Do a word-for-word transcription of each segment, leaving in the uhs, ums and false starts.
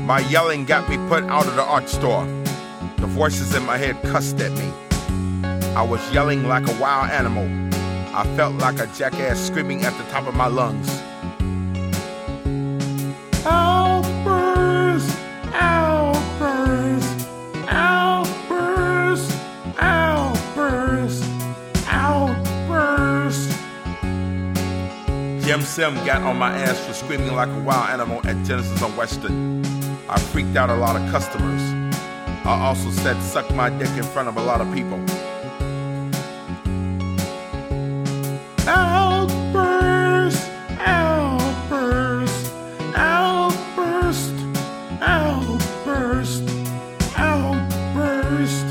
My yelling got me put out of the art store. The voices in my head cussed at me. I was yelling like a wild animal. I felt like a jackass screaming at the top of my lungs. Outburst, outburst, outburst, outburst, outburst. Jim Sim got on my ass for screaming like a wild animal at Genesis on Western. I freaked out a lot of customers. I also said suck my dick in front of a lot of people. Outburst, outburst, outburst, outburst, outburst.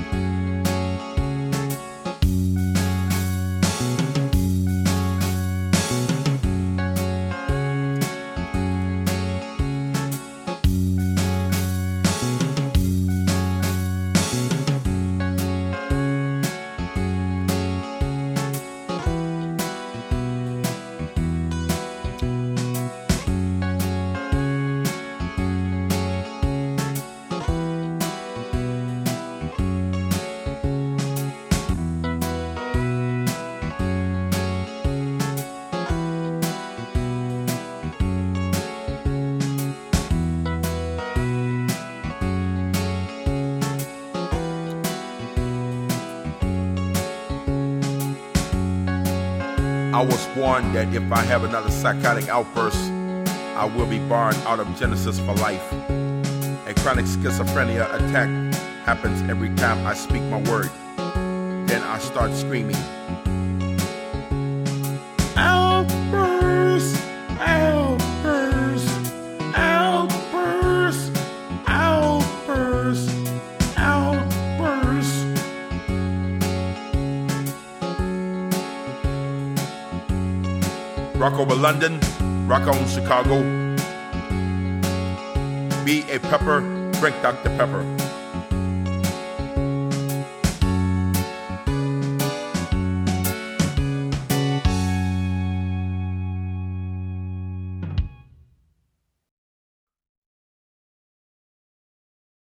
I was warned that if I have another psychotic outburst, I will be barred out of Genesis for life. A chronic schizophrenia attack happens every time I speak my word. Then I start screaming. Outburst, outburst, outburst, outburst, outburst. Rock over London, rock on Chicago. Be a pepper, drink Doctor Pepper.